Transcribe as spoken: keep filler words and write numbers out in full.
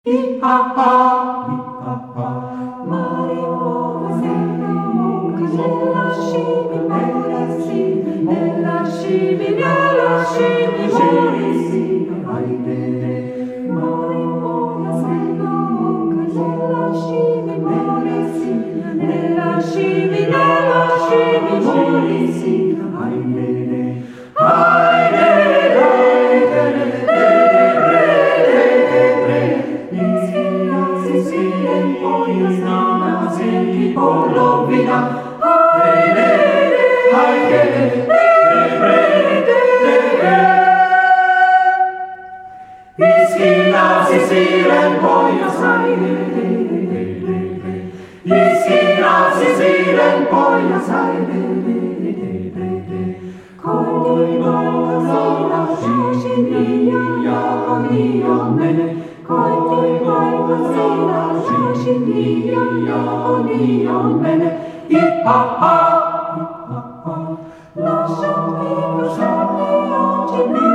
Hi-ha-ha, hi-ha-ha, mariposa nella scimmia, nella scimmia, nella scimmia, nella scimmia, mariposa, mariposa nella scimmia, nella scimmia, nella scimmia, nella scimmia, Polovina, hai le, hai le, le, le, le. Iskina Sicilian Buenos Aires. Iskina Sicilian Buenos Aires. Koi Marcosina, Sicilia, Dio mene. Koi Marcosina, Sicilia, Dio mene. Hi-ha-ha, hi-ha-ha, lasciami così oggi.